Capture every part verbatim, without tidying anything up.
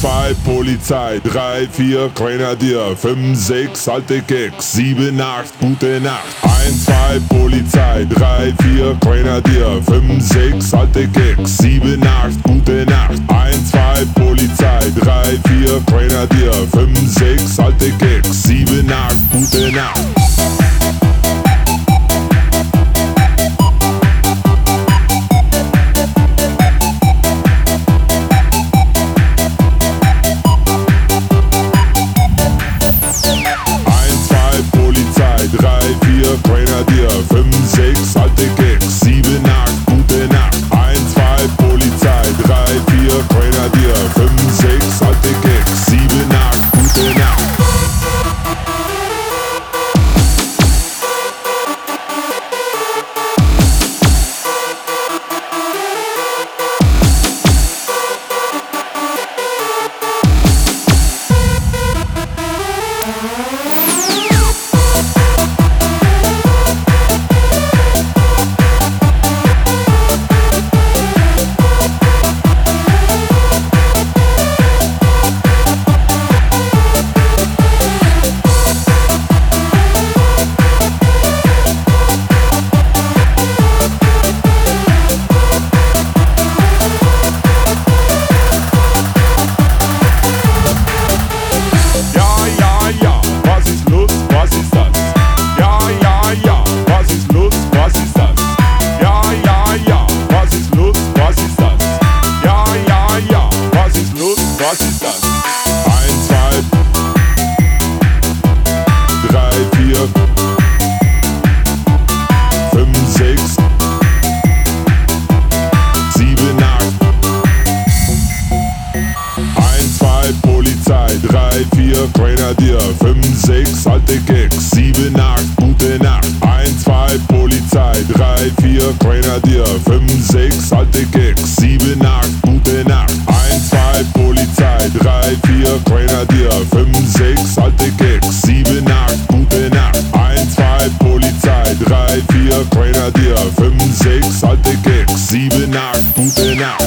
zwei Polizei, drei, vier Grenadier, fünf, sechs alte Keks, sieben, acht gute Nacht. eins, zwei Polizei, drei, vier Grenadier, fünf, sechs alte Keks, sieben, acht gute Nacht. eins, zwei Polizei, drei, vier Grenadier, fünf, sechs alte Keks, sieben, acht gute Nacht. Grenadier, fünf, sechs alte Keks, sieben, acht gute Nacht. eins, zwei Polizei, drei, vier Grenadier, fünf, sechs alte Keks, sieben, acht gute Nacht. Was ist das? eins, zwei, drei, vier, fünf, sechs, sieben, acht. eins, zwei Polizei, drei, vier Grenadier, fünf, sechs alte Keks, sieben, acht gute Nacht. eins, zwei Polizei, drei, vier Grenadier, fünf, sechs alte Keks, sieben, acht gute Nacht. eins, zwei Polizei, drei, vier Grenadier, fünf, sechs alte Keks, sieben, acht gute Nacht. eins, zwei Polizei, drei, vier Grenadier, fünf, sechs alte Keks, sieben, acht gute Nacht.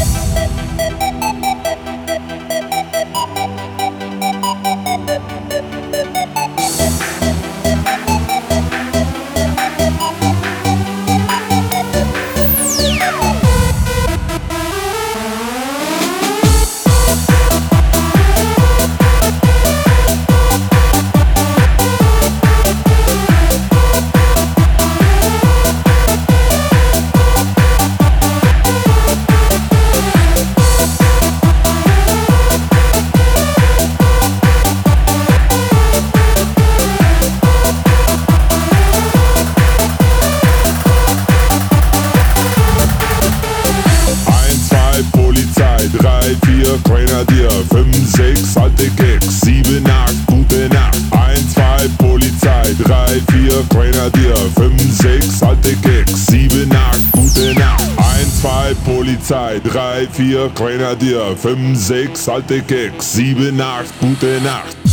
drei, vier Grenadier, fünf, sechs alte Keks, sieben, acht gute Nacht. eins, zwei Polizei, drei, vier Grenadier, fünf, sechs alte Keks, sieben, acht gute Nacht. eins, zwei Polizei, drei, vier Grenadier, fünf, sechs alte Keks, sieben, acht gute Nacht.